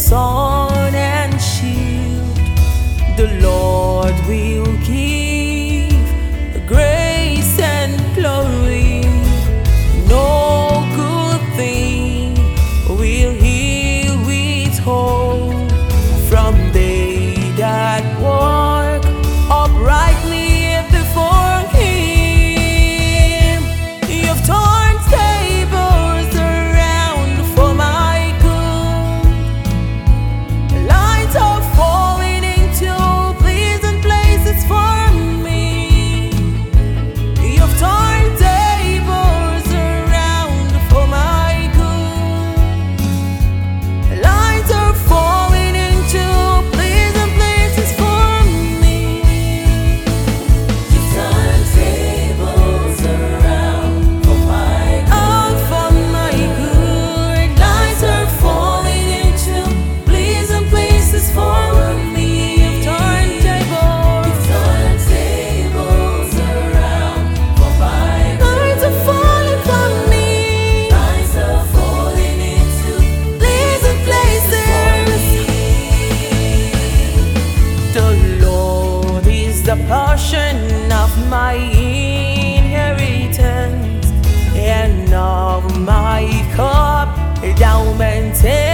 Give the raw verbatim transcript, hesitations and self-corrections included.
sun and shield. The Lord will give grace and glory. No good thing will He withhold from they that walk uprightly before Him. You've turned tables around for my good. Lights are falling into pleasant places for me. You've turned tables around for my good. Lights are falling into pleasant places for me. You've turned tables around for my All for my good. Lights are falling into pleasant places for me. You've turned tables. You've turned tables around for my Lights are falling for me. Lights are falling into Pleasant places. The Lord is the portion of my inheritance, and of my cup thou maintain.